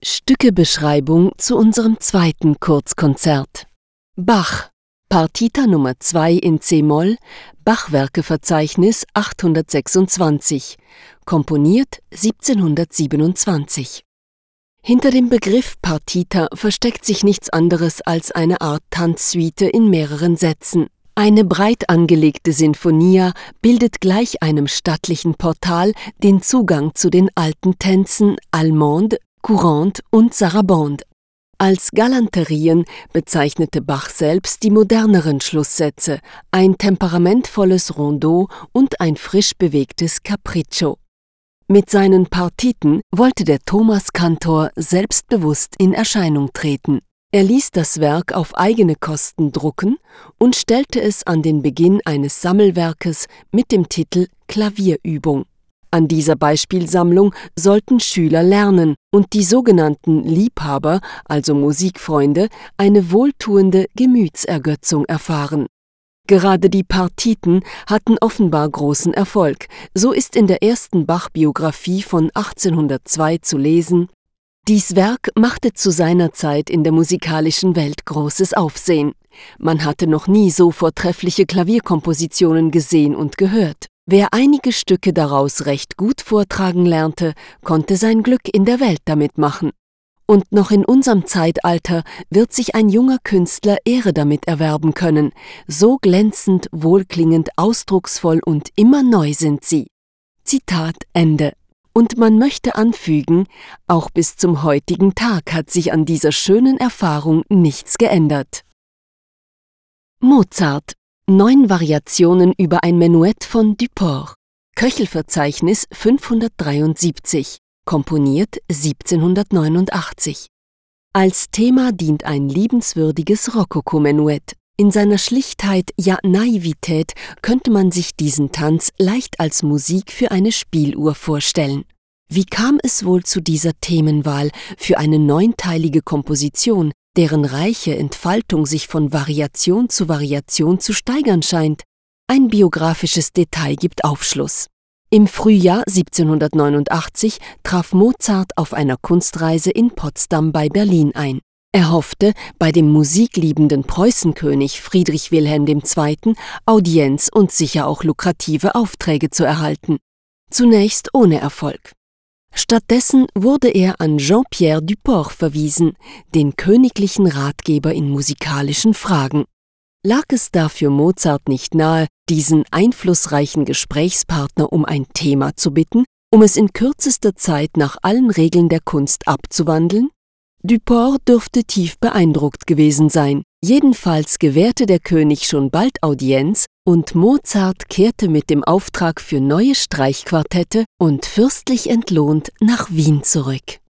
Stückebeschreibung zu unserem zweiten Kurzkonzert. Bach, Partita Nummer 2 in c-Moll, Bachwerkeverzeichnis 826, komponiert 1727. Hinter dem Begriff Partita versteckt sich nichts anderes als eine Art Tanzsuite in mehreren Sätzen. Eine breit angelegte Sinfonia bildet gleich einem stattlichen Portal den Zugang zu den alten Tänzen Allemande, Courante und Sarabande. Als Galanterien bezeichnete Bach selbst die moderneren Schlusssätze, ein temperamentvolles Rondeau und ein frisch bewegtes Capriccio. Mit seinen Partiten wollte der Thomaskantor selbstbewusst in Erscheinung treten. Er ließ das Werk auf eigene Kosten drucken und stellte es an den Beginn eines Sammelwerkes mit dem Titel Klavierübung. An dieser Beispielsammlung sollten Schüler lernen und die sogenannten Liebhaber, also Musikfreunde, eine wohltuende Gemütsergötzung erfahren. Gerade die Partiten hatten offenbar großen Erfolg. So ist in der ersten Bach-Biografie von 1802 zu lesen: Dies Werk machte zu seiner Zeit in der musikalischen Welt großes Aufsehen. Man hatte noch nie so vortreffliche Klavierkompositionen gesehen und gehört. Wer einige Stücke daraus recht gut vortragen lernte, konnte sein Glück in der Welt damit machen. Und noch in unserem Zeitalter wird sich ein junger Künstler Ehre damit erwerben können. So glänzend, wohlklingend, ausdrucksvoll und immer neu sind sie. Zitat Ende. Und man möchte anfügen, auch bis zum heutigen Tag hat sich an dieser schönen Erfahrung nichts geändert. Mozart. 9 Variationen über ein Menuett von Duport. Köchelverzeichnis 573. Komponiert 1789. Als Thema dient ein liebenswürdiges Rokoko-Menuett. In seiner Schlichtheit, ja Naivität, könnte man sich diesen Tanz leicht als Musik für eine Spieluhr vorstellen. Wie kam es wohl zu dieser Themenwahl für eine 9-teilige Komposition, deren reiche Entfaltung sich von Variation zu steigern scheint? Ein biografisches Detail gibt Aufschluss. Im Frühjahr 1789 traf Mozart auf einer Kunstreise in Potsdam bei Berlin ein. Er hoffte, bei dem musikliebenden Preußenkönig Friedrich Wilhelm II. Audienz und sicher auch lukrative Aufträge zu erhalten. Zunächst ohne Erfolg. Stattdessen wurde er an Jean-Pierre Duport verwiesen, den königlichen Ratgeber in musikalischen Fragen. Lag es dafür Mozart nicht nahe, diesen einflussreichen Gesprächspartner um ein Thema zu bitten, um es in kürzester Zeit nach allen Regeln der Kunst abzuwandeln? Duport dürfte tief beeindruckt gewesen sein. Jedenfalls gewährte der König schon bald Audienz und Mozart kehrte mit dem Auftrag für neue Streichquartette und fürstlich entlohnt nach Wien zurück.